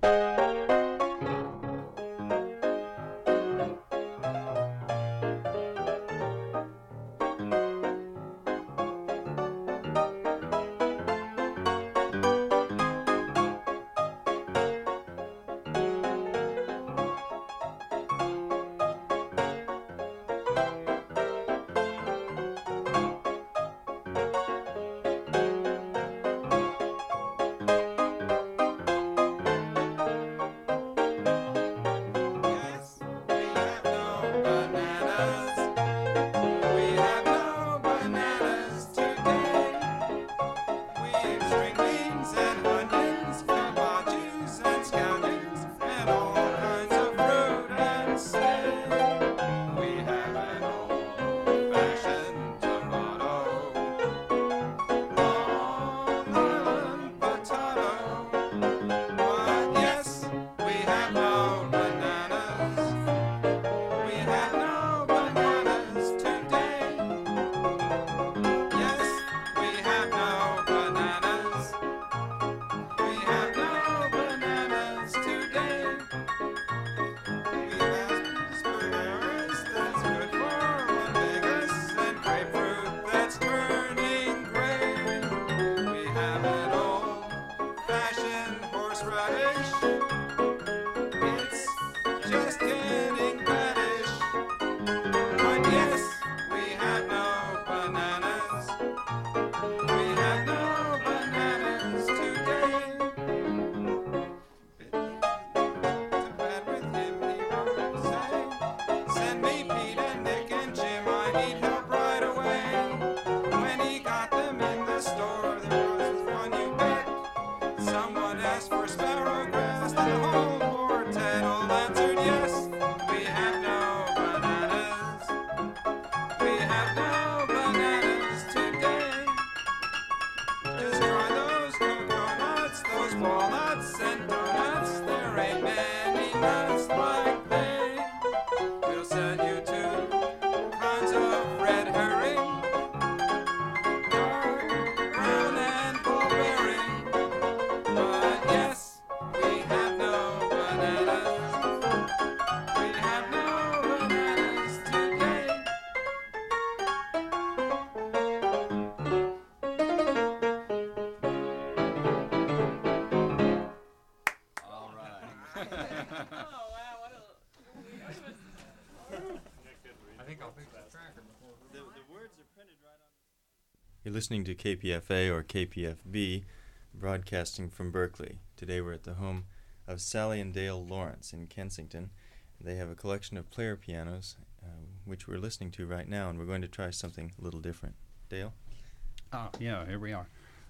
You're listening to KPFA or KPFB, broadcasting from Berkeley. Today we're at the home of Sally and Dale Lawrence in Kensington. They have a collection of player pianos, which we're listening to right now, and we're going to try something a little different. Dale? Yeah, here we are.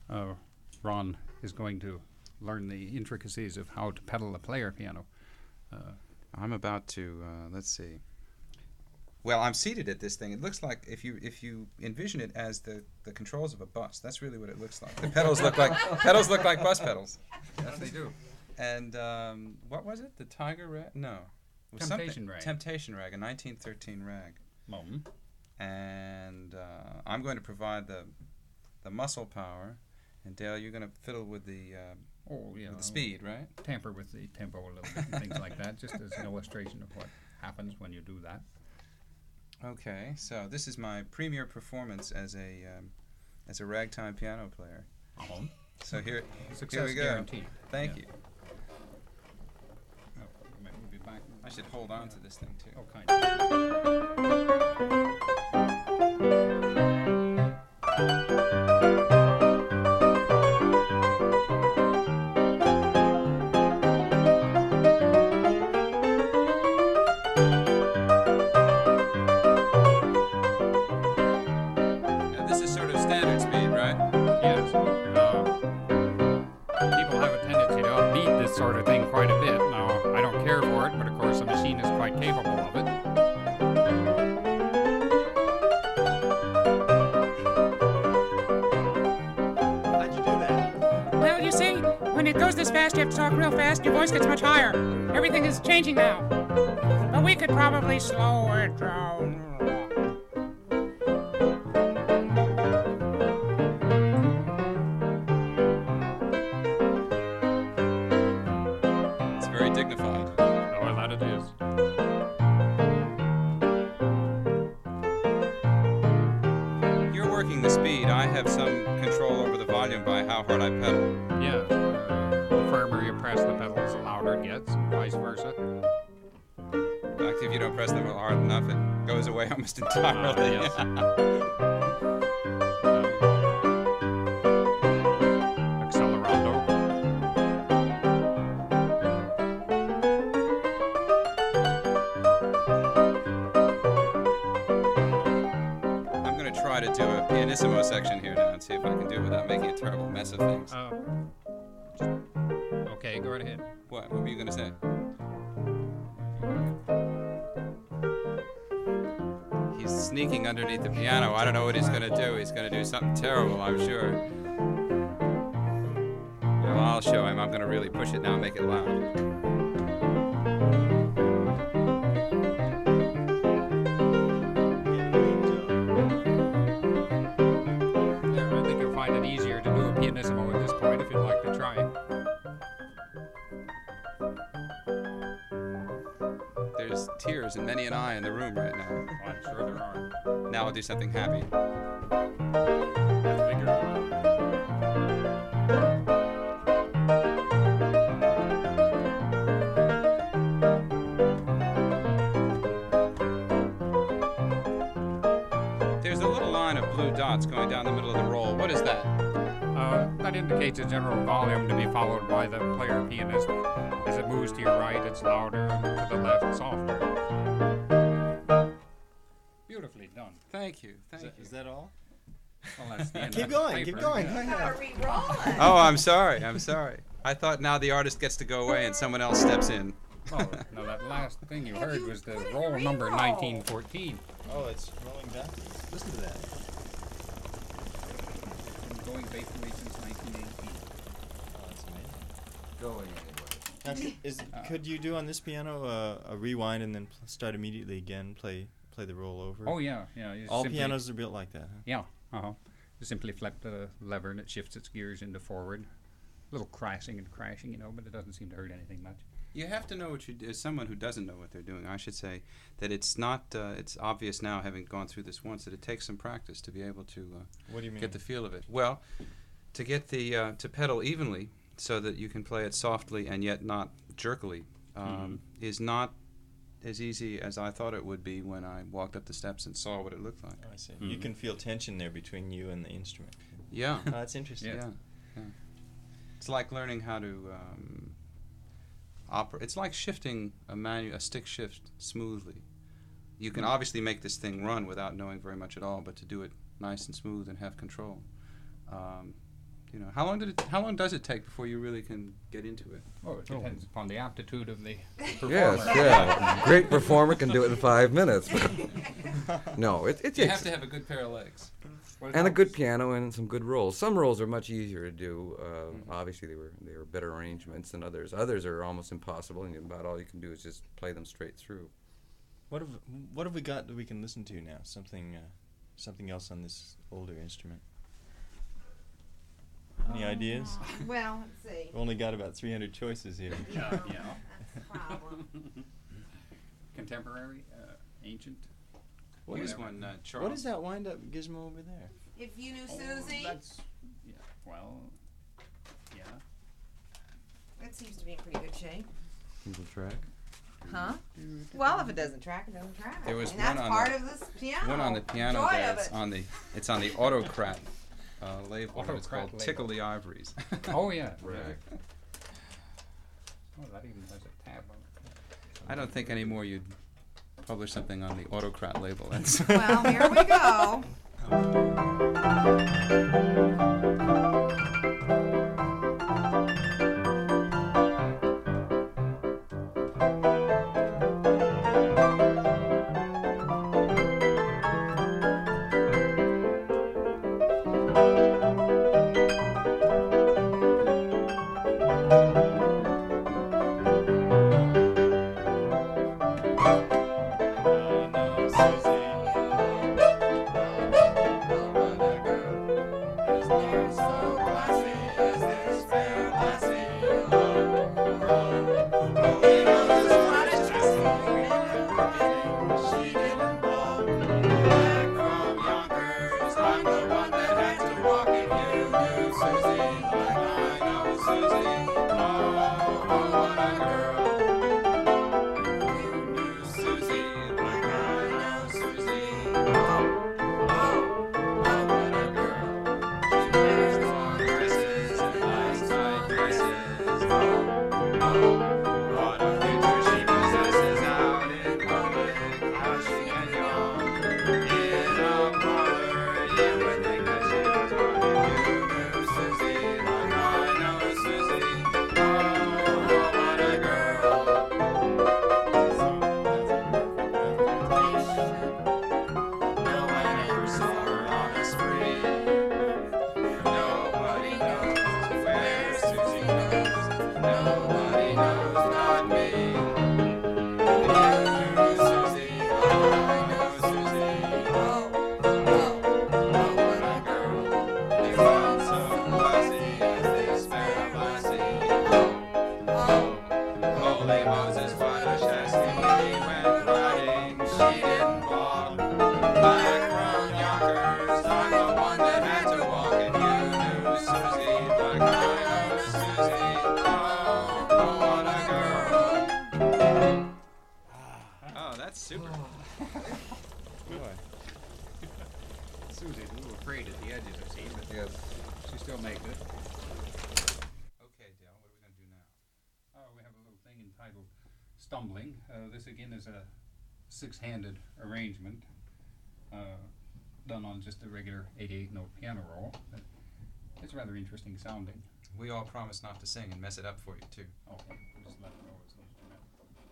Ron is going to learn the intricacies of how to pedal a player piano. I'm about to, let's see. Well, I'm seated at this thing. It looks like if you envision it as the controls of a bus, that's really what it looks like. The pedals look like bus pedals. Yes, they do. And what was it? The Tiger Rag? No. It was Temptation Rag. Temptation Rag, a 1913 rag. Mom. And I'm going to provide the muscle power, and Dale, you're going to fiddle with the with the speed, right? Tamper with the tempo a little bit and things like that, just as an illustration of what happens when you do that. Okay, so this is my premiere performance as a ragtime piano player. So here we go. Guaranteed. Thank you. Oh, you might move it back. I should hold on to this thing too. Oh, kind of. Sort of thing quite a bit. Now, I don't care for it, but of course the machine is quite capable of it. How'd you do that? Well, you see, when it goes this fast, you have to talk real fast, your voice gets much higher. Everything is changing now. But we could probably slow it down. very dignified. Oh, that it is. You're working the speed. I have some control over the volume by how hard I pedal. Yeah. The firmer you press the pedals, the louder it gets, and vice versa. In fact, if you don't press them hard enough, it goes away almost entirely. Yes. Accelerando. I'm going to try to do a pianissimo section here now and see if I can do it without making a terrible mess of things. Okay, go right ahead. What were you going to say? He's sneaking underneath the piano. I don't know what he's going to do. He's going to do something terrible, I'm sure. Well, I'll show him. I'm going to really push it now and make it loud. Yeah, I think you'll find it easier to do a pianissimo at this point if you'd like to try it. There's tears in many an eye in the room right now. Oh, I'm sure there are. Now I'll do something happy. That's bigger. There's a little line of blue dots going down the middle of the roll. What is that? That indicates a general volume to be followed by the player pianist. As it moves to your right, it's louder, and to the left, softer. Beautifully done. Thank you. Thank you. Is that all? Well, that's the end Keep of the going, paper. keep going. Yeah. Go ahead. Gotta re-roll. Oh, I'm sorry. I'm sorry. I thought now the artist gets to go away and someone else steps in. Oh, no, that last thing you heard was the put it in roll number re-roll. 1914. Oh, it's rolling backwards. Listen to that. Been going faithfully since 1918. Oh, that's amazing. Going anyway. Could you do on this piano a rewind and then start immediately again? Play the roll over. Oh, yeah, yeah. You All simply- pianos are built like that, huh? Yeah, You simply flip the lever and it shifts its gears into forward. A little crashing and crashing, but it doesn't seem to hurt anything much. You have to know what you do. As someone who doesn't know what they're doing, I should say that it's not. It's obvious now, having gone through this once, that it takes some practice to be able to What do you mean? get the feel of it. Well, to get the to pedal evenly so that you can play it softly and yet not jerkily is not as easy as I thought it would be when I walked up the steps and saw what it looked like. Oh, I see. You can feel tension there between you and the instrument. Yeah. Oh, that's interesting. Yeah. It's like learning how to operate. It's like shifting a stick shift smoothly. You can obviously make this thing run without knowing very much at all, but to do it nice and smooth and have control. How long does it take before you really can get into it? Oh, it depends upon the aptitude of the performer. Yes, yeah. Great performer can do it in 5 minutes. But no, it You takes have to have a good pair of legs. and a good piano and some good rolls. Some rolls are much easier to do. Obviously, they were better arrangements than others. Others are almost impossible, and about all you can do is just play them straight through. What have we got that we can listen to now? Something else on this older instrument. Any ideas? Well, let's see. We've only got about 300 choices here. Yeah. That's the problem. Contemporary, ancient. What Here's is one, Charles. What is that wind-up gizmo over there? If you knew Oh, Susie, that's, yeah, well, yeah. that seems to be in pretty good shape. Single track. Huh? Well, if it doesn't track, it doesn't track. There was and that's one on part the- of this piano. One on the piano Joy there. of it. It's on the Autocrat label. It's Autocrat called label. Tickle the Ivories. Oh, yeah. Right. Oh, that even has a tab on it. I don't think anymore you'd publish something on the Autocrat label. That's Well, here we go. Susie. What a future she possesses out in public, how she can yawn. In a parlor, you would think that she was running. You knew Susie like I know Susie. Oh, what a girl. No one ever saw her on a spree. Nobody knows where Susie goes. Nobody knows, not me. You knew Susie, I know Susie. Oh, what a girl. They found so fuzzy as they sped up by sea. Holy Moses, what a chastity went riding. She didn't walk back from Yonkers. I'm the one that had to walk, and you knew Susie like I know Susie. Oh, what a girl. Oh, that's super. Boy. Susie's a little afraid at the edges, I see, but Yes. she still makes it. Okay, Dale, what are we going to do now? We have a little thing entitled Stumbling. This again is a six-handed arrangement done on just a regular 88 note piano roll. It's rather interesting sounding. We all promise not to sing and mess it up for you, too. Okay, just let me know it's an instrumental.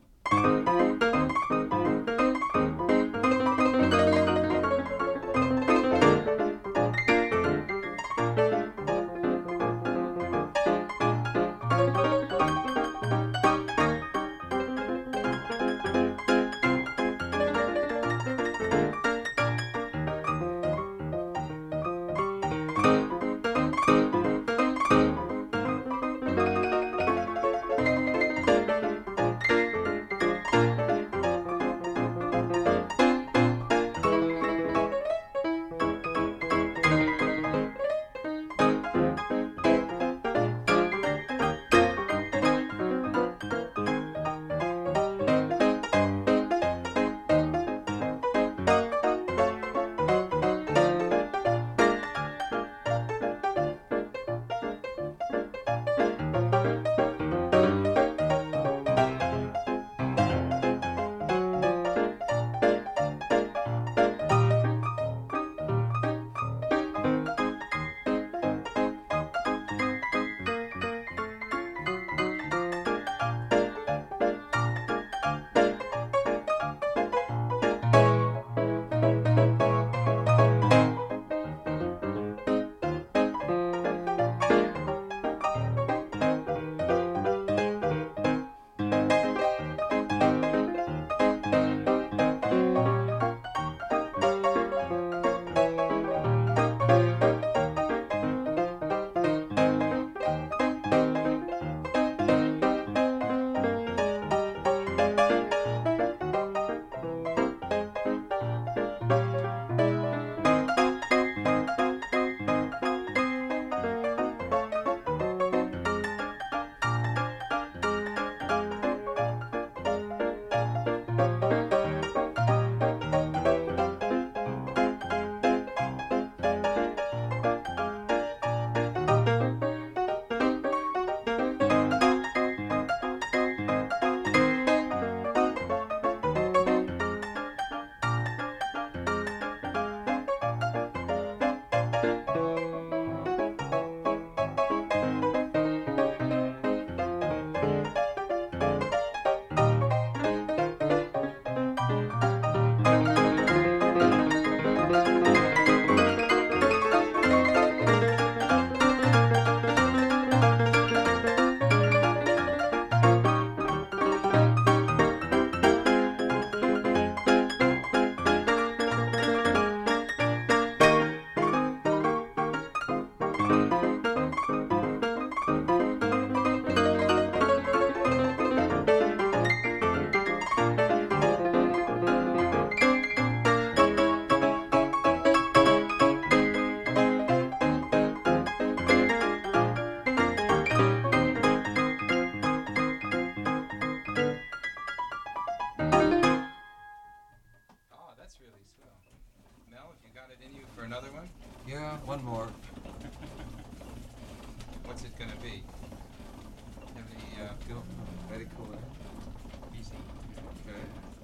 Yeah, one more. What's it gonna be? Have any feel? cool. Easy. Okay.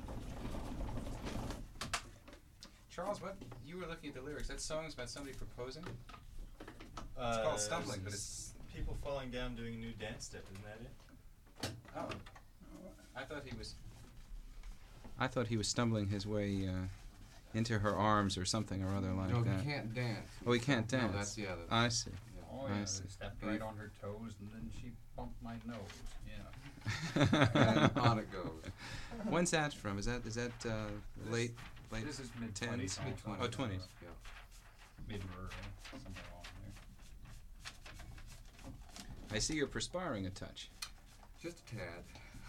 Charles, what you were looking at the lyrics? That song's about somebody proposing. It's called Stumbling, but it's people falling down doing a new dance step. Isn't that it? oh. I thought he was stumbling his way into her arms or something or other like No, that. he can't dance. Oh, he can't dance. No, that's the other. I see. Oh, I yeah, see. they stepped right on her toes, and then she bumped my nose. Yeah. And on it goes. When's that from? Is that late? This is mid tens? 20s. Mid-20s. Oh, 20s. Yeah. Mid or somewhere along there. I see you're perspiring a touch. Just a tad.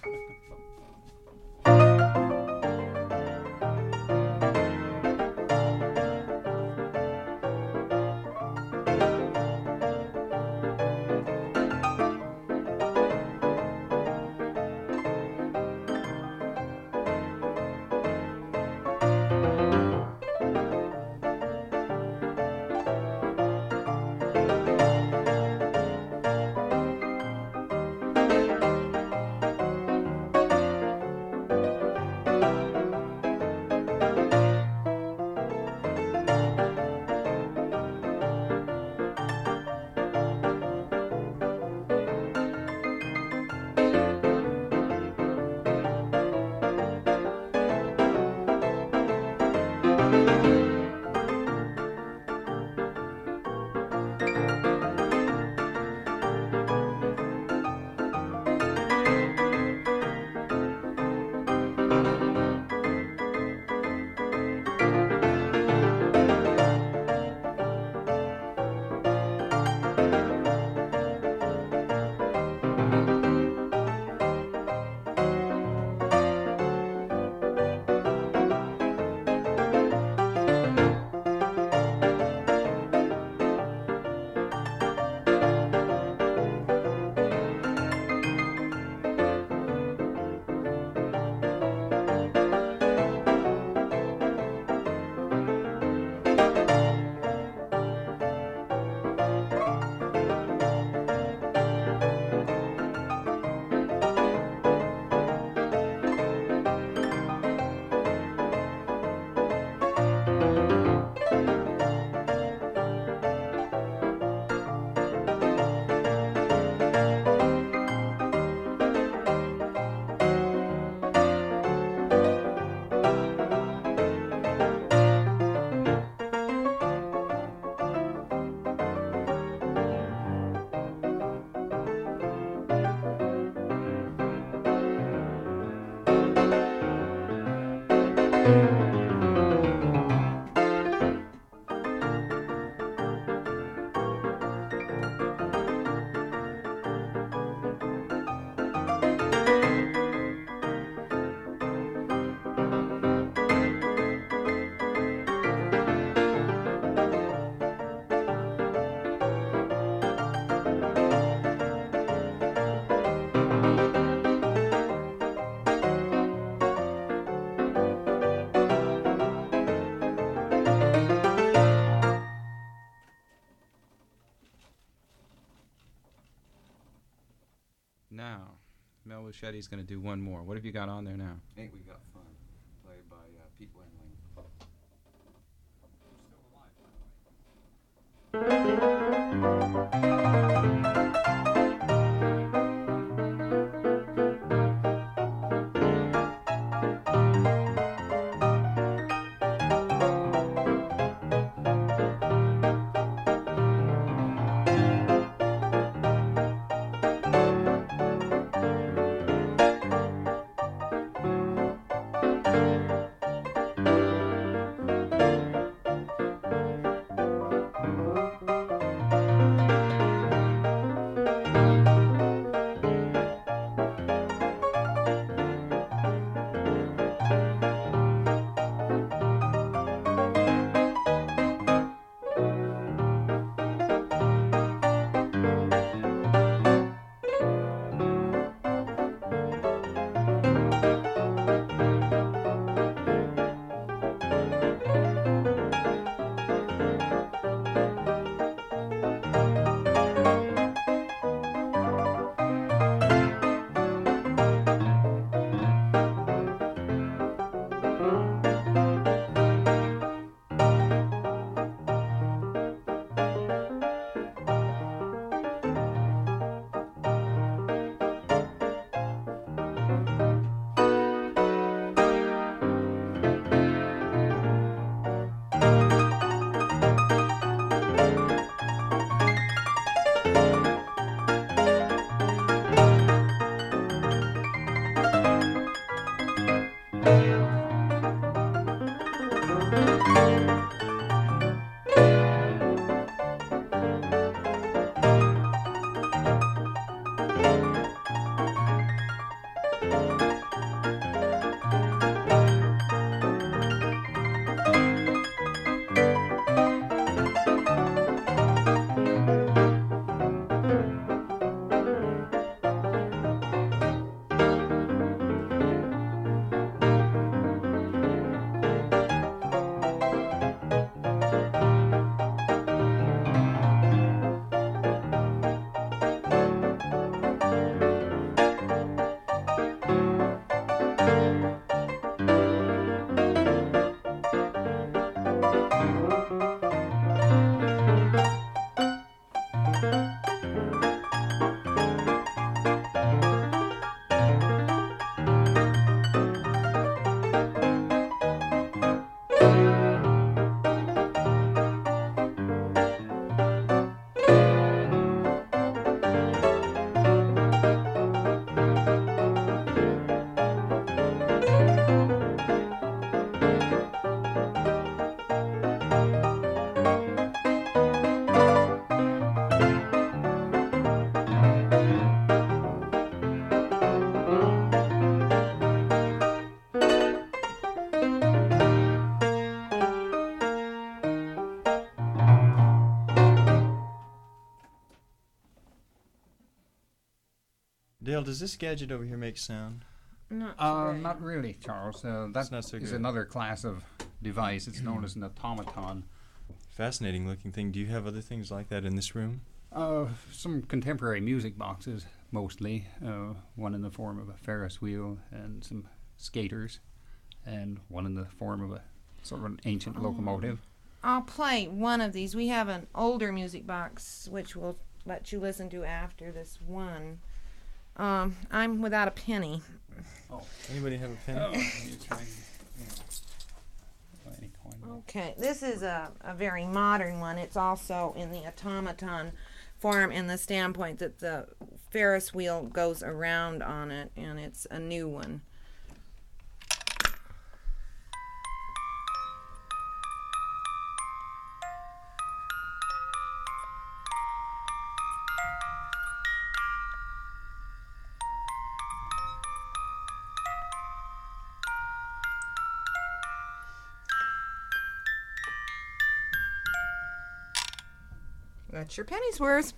Now, Mel Luchetti's going to do one more. What have you got on there now? Ain't We Got Fun, played by Pete Wendling. Dale, does this gadget over here make sound? Not today. Not really, Charles. That It's not so is good. another class of device. It's known as an automaton. Fascinating looking thing. Do you have other things like that in this room? Some contemporary music boxes, mostly. One in the form of a Ferris wheel and some skaters, and one in the form of a sort of an ancient locomotive. I'll play one of these. We have an older music box, which we'll let you listen to after this one. I'm without a penny. Anybody have a pen? Oh, you try. Any coin. Okay, this is a very modern one. It's also in the automaton form in the standpoint that the Ferris wheel goes around on it, and it's a new one. That's your penny's worth.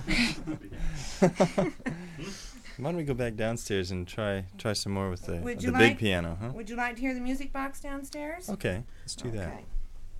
Why don't we go back downstairs and try some more with the Would you big like- piano, huh? Would you like to hear the music box downstairs? Okay, let's do that. Okay.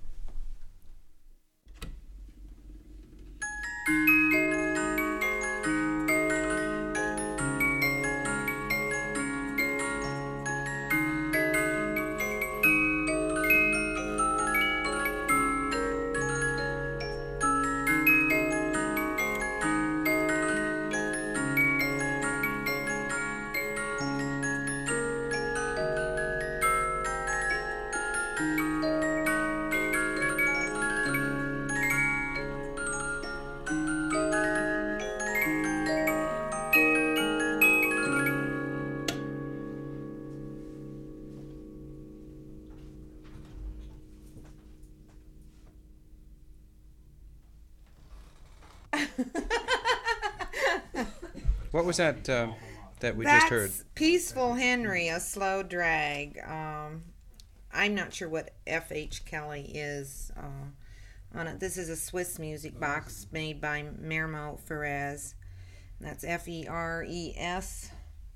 What was that that we just heard? That's Peaceful Henry, a slow drag. I'm not sure what F.H. Kelly is on it. This is a Swiss music box made by Mermo Ferez. That's F-E-R-E-S.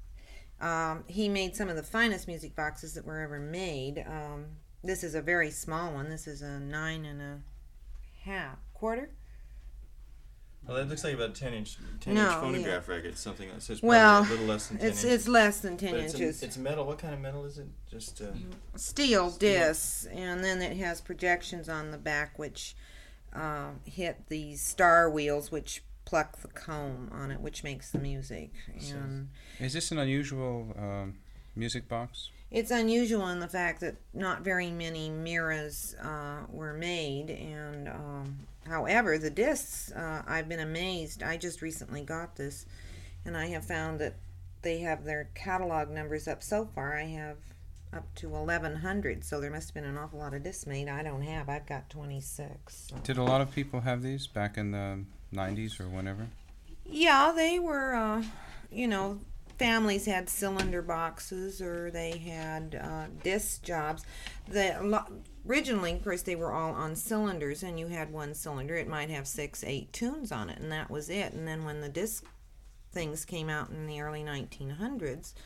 He made some of the finest music boxes that were ever made. This is a very small one. This is a 9 1/2 Well, that looks like about 10-inch No, phonograph record, something that says Well, a little less than 10 inches. it's less than 10 But inches. It's metal. What kind of metal is it? Just Steel discs, and then it has projections on the back which hit these star wheels which pluck the comb on it, which makes the music. And Is this an unusual music box? it's unusual in the fact that not very many Miras were made, and however, the discs, I've been amazed. I just recently got this, and I have found that they have their catalog numbers up so far. I have up to 1,100, so there must have been an awful lot of discs made. I don't have. I've got 26. So. Did a lot of people have these back in the 90s or whenever? Yeah, they were, families had cylinder boxes or they had disc jobs. Originally, of course, they were all on cylinders, and you had one cylinder. It might have 6, 8 tunes on it, and that was it. And then when the disc things came out in the early 1900s,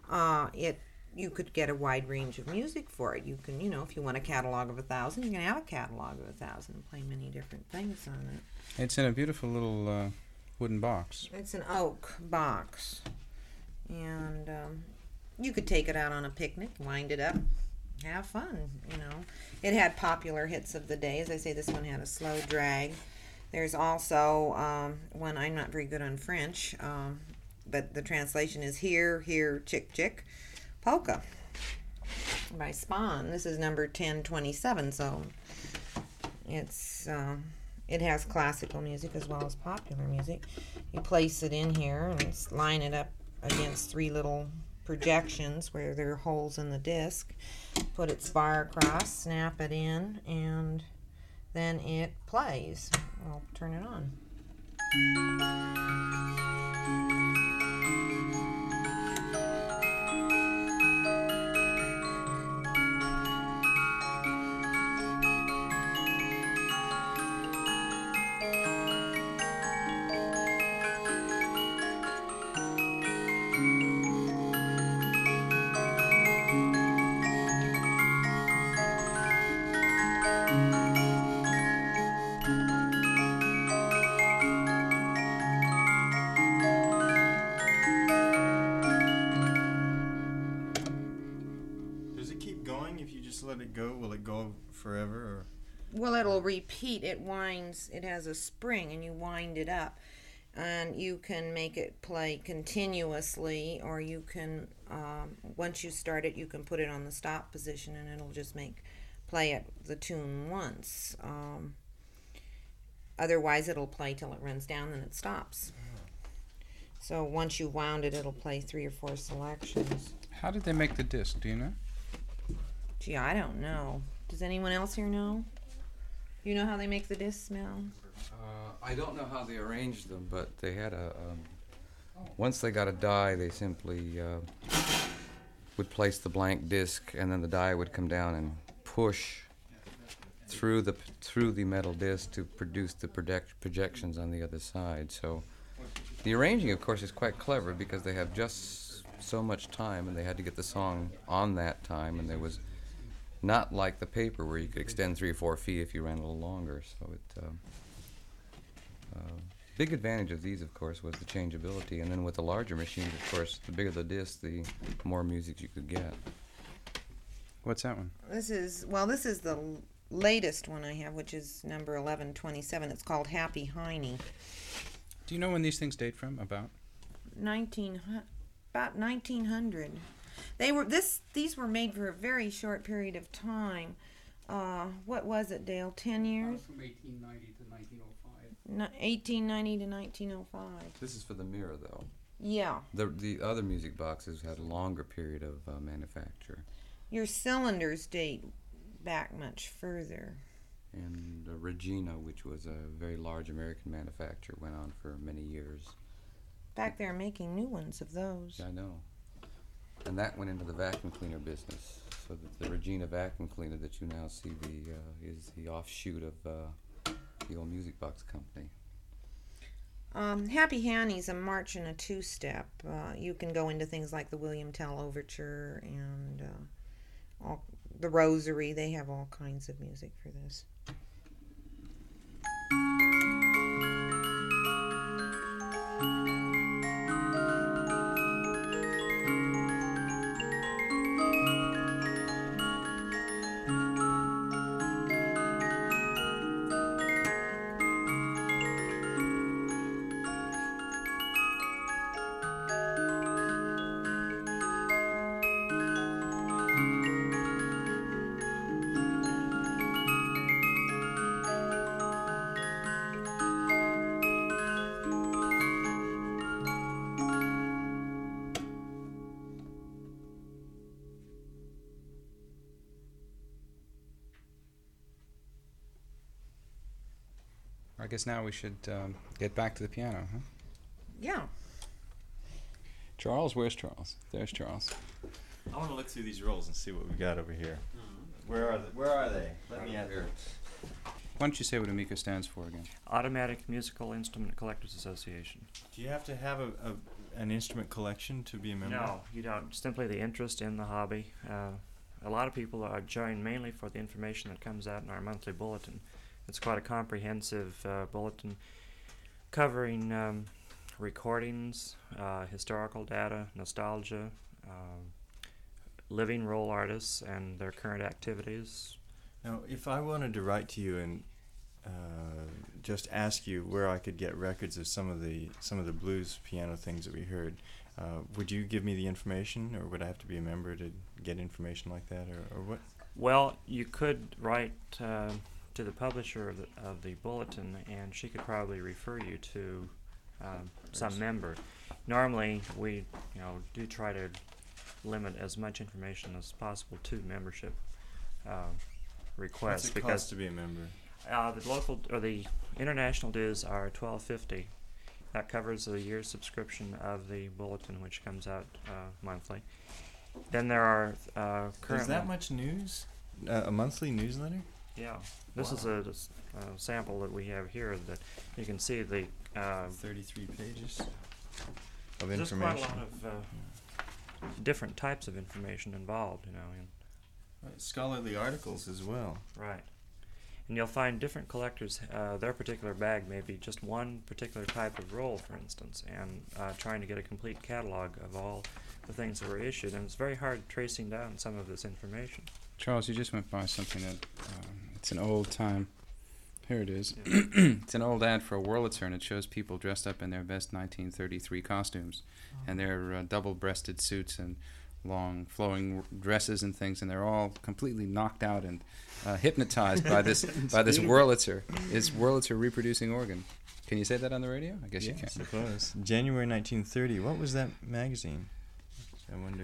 you could get a wide range of music for it. You can, if you want a catalog of 1,000, you can have a catalog of 1,000 and play many different things on it. It's in a beautiful little wooden box. It's an oak box, and you could take it out on a picnic, wind it up, have fun. It had popular hits of the day. As I say, this one had a slow drag. There's also one, I'm not very good on French, but the translation is Here, Here, Chick, Chick, Polka by Spawn. This is number 1027, so it has classical music as well as popular music. You place it in here and line it up against 3 little projections where there are holes in the disc. Put its bar across, snap it in, and then it plays. I'll turn it on. spring, if you just let it go, will it go forever? Or Well, it'll repeat. It winds. It has a spring, and you wind it up, and you can make it play continuously, or you can, once you start it, you can put it on the stop position, and it'll just play it the tune once. Otherwise, it'll play till it runs down, and it stops. So once you wound it, it'll play 3 or 4 selections. How did they make the disc? Do you know? Gee, I don't know. Does anyone else here know? You know how they make the discs, Mel? I don't know how they arranged them, but they had once they got a die, they simply would place the blank disc, and then the die would come down and push through the metal disc to produce the projections on the other side. So the arranging, of course, is quite clever because they have just so much time, and they had to get the song on that time, and there was not like the paper where you could extend 3 or 4 feet if you ran a little longer. So big advantage of these, of course, was the changeability, and then with the larger machines, of course, the bigger the disc, the more music you could get. What's that one? This is the latest one I have, which is number 1127. It's called Happy Heine. Do you know when these things date from? About 1900. These were made for a very short period of time. What was it, Dale? 10 years? From 1890 to 1905. 1890 to 1905. This is for the mirror, though. Yeah. The other music boxes had a longer period of manufacture. Your cylinders date back much further. And Regina, which was a very large American manufacturer, went on for many years. In fact, they're making new ones of those. Yeah, I know. And that went into the vacuum cleaner business. So that the Regina vacuum cleaner that you now see is the offshoot of the old music box company. Happy Hanny's a march and a two-step. You can go into things like the William Tell Overture and the Rosary. They have all kinds of music for this. I guess now we should get back to the piano, huh? Yeah. Charles, where's Charles? There's Charles. I want to look through these rolls and see what we got over here. Where are they? Let me at them. Why don't you say what AMICA stands for again? Automatic Musical Instrument Collectors Association. Do you have to have an instrument collection to be a member? No, you don't. Simply the interest in the hobby. A lot of people are joined mainly for the information that comes out in our monthly bulletin. It's quite a comprehensive bulletin covering recordings, historical data, nostalgia, living role artists and their current activities. Now, if I wanted to write to you and just ask you where I could get records of some of the blues piano things that we heard, would you give me the information, or would I have to be a member to get information like that, or what? Well, you could write to the publisher of the bulletin, and she could probably refer you to some member. Normally, we do try to limit as much information as possible to membership requests. What's it cost to be a member? The local or the international dues are $12.50. That covers a year's subscription of the bulletin, which comes out monthly. Then there are currently. Is that much news? A monthly newsletter? Yeah, this is a sample that we have here that you can see the 33 pages of there's information. quite a lot of different types of information involved, Scholarly articles as well. Right. And you'll find different collectors, their particular bag may be just one particular type of roll, for instance, and trying to get a complete catalog of all the things that were issued. And it's very hard tracing down some of this information. Charles, you just went by something that it's an old time. Here it is. Yeah. It's an old ad for a Wurlitzer, and it shows people dressed up in their best 1933 costumes, and their double-breasted suits and long flowing dresses and things, and they're all completely knocked out and hypnotized by this Wurlitzer. Is Wurlitzer reproducing organ? Can you say that on the radio? I guess you can. I suppose. January 1930. What was that magazine? I wonder.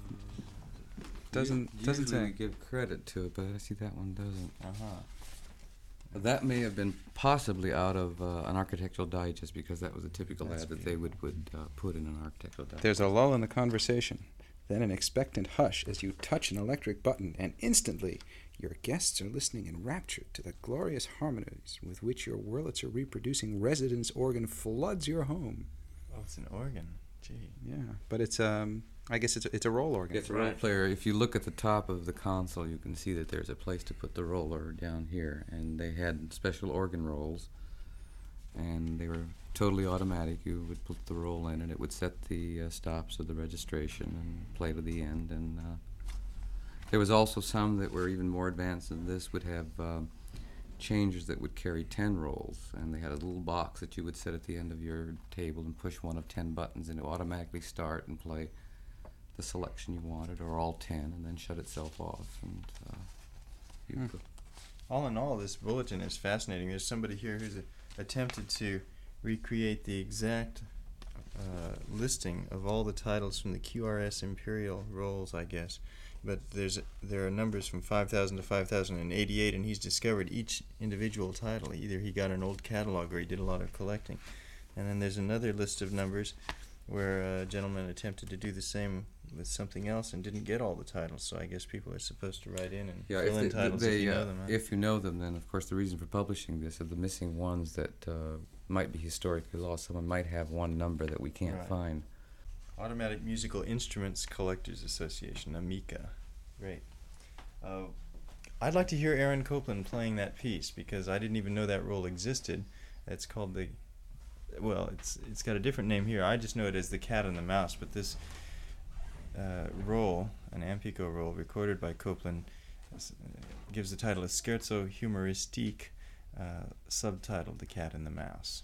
Doesn't Usually say. we give credit to it, but I see that one doesn't. Uh-huh. That may have been possibly out of an Architectural Digest, because that was a typical That's ad that they would put in an Architectural Digest. There's a lull in the conversation, then an expectant hush as you touch an electric button, and instantly your guests are listening enraptured to the glorious harmonies with which your Wurlitzer reproducing resonance organ floods your home. Oh, it's an organ. Gee. Yeah, but it's I guess it's a roll organ. It's a roll player. If you look at the top of the console, you can see that there's a place to put the roller down here, and they had special organ rolls, and they were totally automatic. You would put the roll in, and it would set the stops of the registration and play to the end. And there was also some that were even more advanced than this, would have changers that would carry 10 rolls, and they had a little box that you would set at the end of your table and push one of 10 buttons, and it would automatically start and play the selection you wanted, or all 10, and then shut itself off. And you could All in all, this bulletin is fascinating. There's somebody here who's attempted to recreate the exact listing of all the titles from the QRS Imperial rolls, I guess. But there are numbers from 5,000 to 5,088, and he's discovered each individual title. Either he got an old catalog or he did a lot of collecting. And then there's another list of numbers where a gentleman attempted to do the same with something else and didn't get all the titles. So I guess people are supposed to write in and fill in titles if you know them. Huh? If you know them, then of course the reason for publishing this are the missing ones that might be historically lost. Someone might have one number that we can't Right. find. Automatic Musical Instruments Collectors Association, AMICA. Great. I'd like to hear Aaron Copland playing that piece, because I didn't even know that roll existed. It's called it's got a different name here. I just know it as the Cat and the Mouse, but this roll, an Ampico roll recorded by Copland, gives the title a Scherzo Humoristique, subtitled The Cat and the Mouse.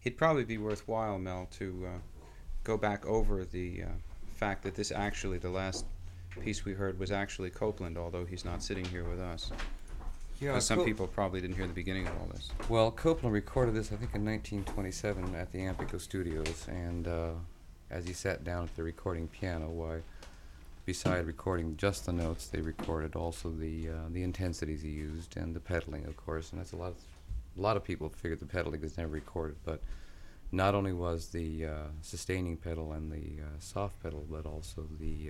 it'd probably be worthwhile, Mel, to go back over the fact that this actually, the last piece we heard was actually Copeland, although he's not sitting here with us. Yeah, Some people probably didn't hear the beginning of all this. Well, Copeland recorded this, I think, in 1927 at the Ampico Studios, and as he sat down at the recording piano, why, beside recording just the notes, they recorded also the intensities he used and the pedaling, of course. And that's a lot of people figured the pedaling was never recorded, but not only was the sustaining pedal and the soft pedal, but also the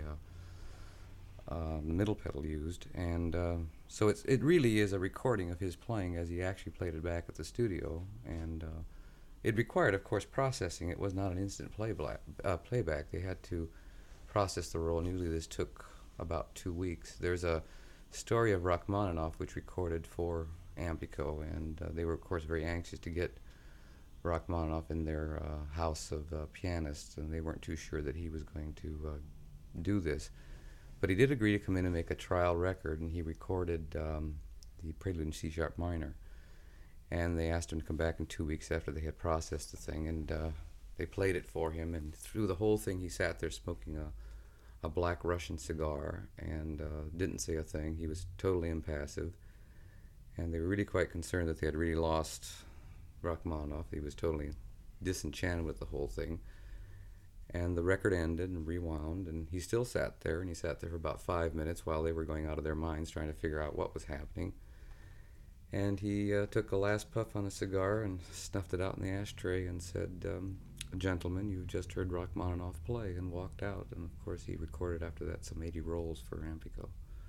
middle pedal used, and so it really is a recording of his playing as he actually played it back at the studio, and it required, of course, processing. It was not an instant playback. They had to process the roll, and usually this took about 2 weeks. There's a story of Rachmaninoff which recorded for Ampico, and they were, of course, very anxious to get Rachmaninoff in their house of pianists, and they weren't too sure that he was going to do this. But he did agree to come in and make a trial record, and he recorded the Prelude in C-sharp minor. And they asked him to come back in 2 weeks after they had processed the thing, and they played it for him. And through the whole thing, he sat there smoking a black Russian cigar and didn't say a thing. He was totally impassive. And they were really quite concerned that they had really lost Rachmaninoff. He was totally disenchanted with the whole thing. And the record ended and rewound, and he still sat there, and he sat there for about 5 minutes while they were going out of their minds trying to figure out what was happening. And he took a last puff on a cigar and snuffed it out in the ashtray and said, "Gentlemen, you've just heard Rachmaninoff play," and walked out. And of course he recorded after that some 80 rolls for Ampico.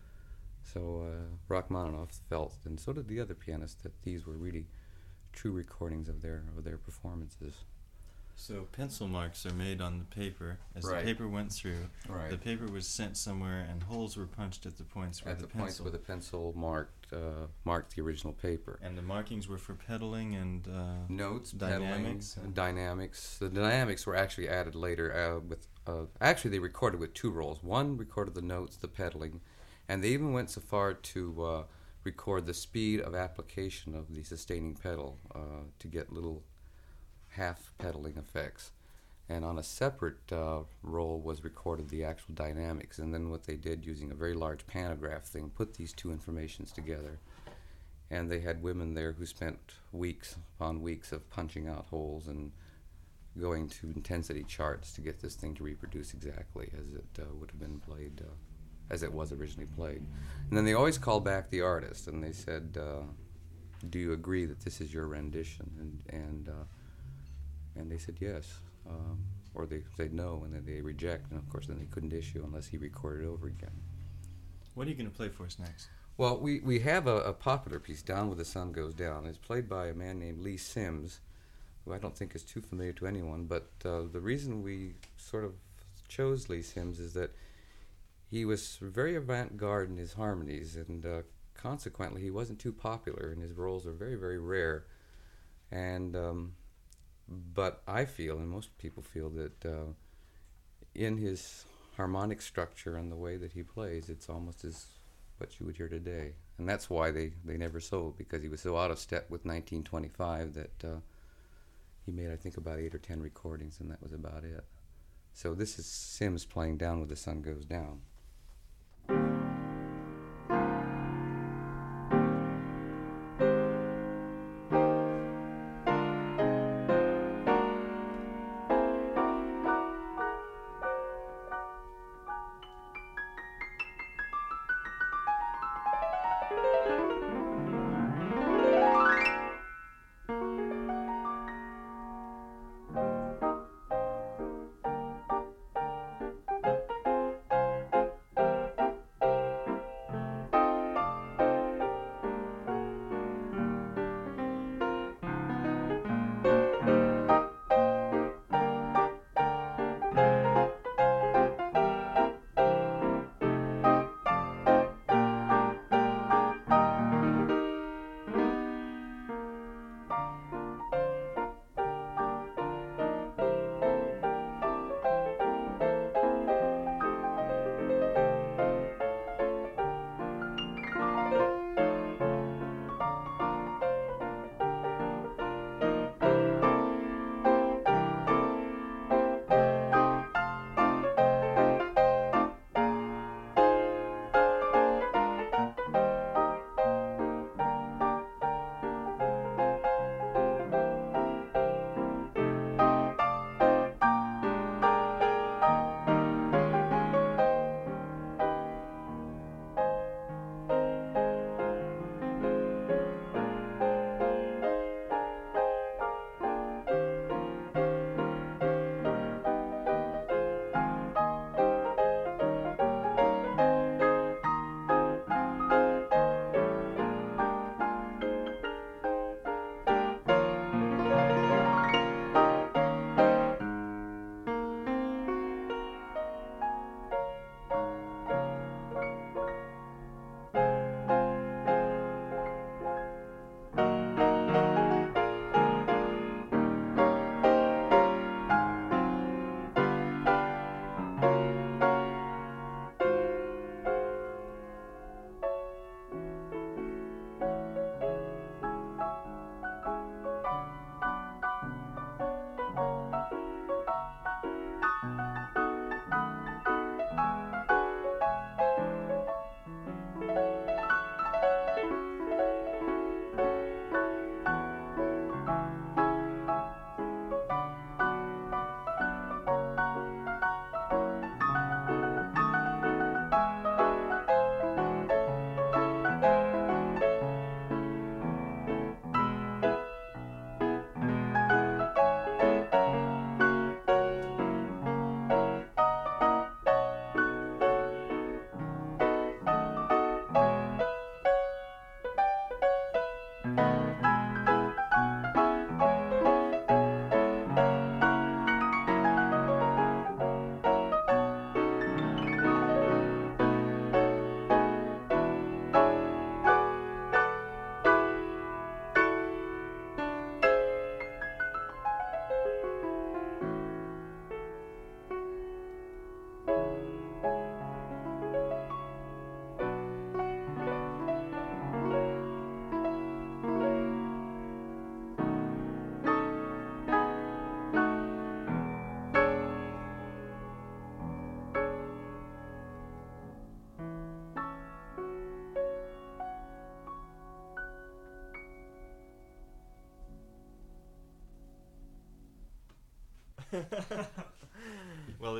So Rachmaninoff felt, and so did the other pianists, that these were really true recordings of their performances. So pencil marks are made on the paper as Right. the paper went through. Right. The paper was sent somewhere, and holes were punched at the points where At the points where the pencil marked the original paper. And the markings were for pedaling and Notes, dynamics, pedaling, and- dynamics. The dynamics were actually added later. Actually, they recorded with 2 rolls. One recorded the notes, the pedaling, and they even went so far to record the speed of application of the sustaining pedal to get little half pedaling effects. And on a separate roll was recorded the actual dynamics. And then what they did, using a very large pantograph thing, put these 2 informations together. And they had women there who spent weeks upon weeks of punching out holes and going to intensity charts to get this thing to reproduce exactly as it would have been played, as it was originally played. And then they always called back the artist, and they said, "Do you agree that this is your rendition?" And they said yes, or they said no, and then they reject, and of course then they couldn't issue unless he recorded over again. What are you going to play for us next? Well, we have a popular piece, "Down Where the Sun Goes Down." It's played by a man named Lee Sims, who I don't think is too familiar to anyone, but the reason we sort of chose Lee Sims is that he was very avant-garde in his harmonies, and consequently he wasn't too popular, and his rolls are very, very rare. And but I feel, and most people feel, that in his harmonic structure and the way that he plays, it's almost as what you would hear today. And that's why they never sold, because he was so out of step with 1925 that he made, I think, about 8 or 10 recordings, and that was about it. So this is Sims playing "Down Where the Sun Goes Down."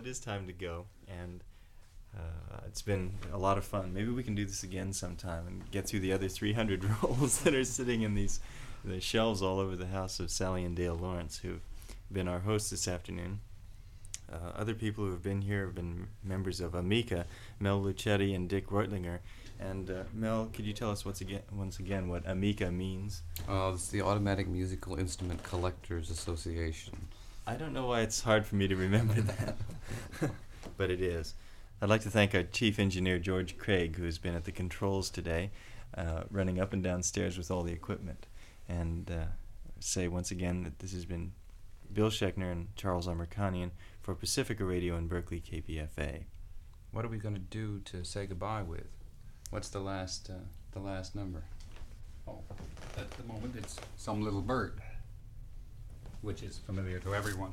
it is time to go, and it's been a lot of fun. Maybe we can do this again sometime and get through the other 300 rolls that are sitting in the shelves all over the house of Sally and Dale Lawrence, who've been our hosts this afternoon. Other people who have been here have been members of Amica, Mel Lucetti and Dick Reutlinger. And Mel, could you tell us once again what Amica means? It's the Automatic Musical Instrument Collectors Association. I don't know why it's hard for me to remember that, but it is. I'd like to thank our chief engineer, George Craig, who's been at the controls today, running up and down stairs with all the equipment. And say once again that this has been Bill Schechner and Charles Amerkanian for Pacifica Radio in Berkeley, KPFA. What are we going to do to say goodbye with? What's the last number? Oh, at the moment it's Some Little Bird, which is familiar to everyone.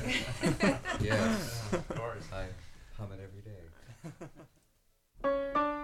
Yes, of course. I hum it every day.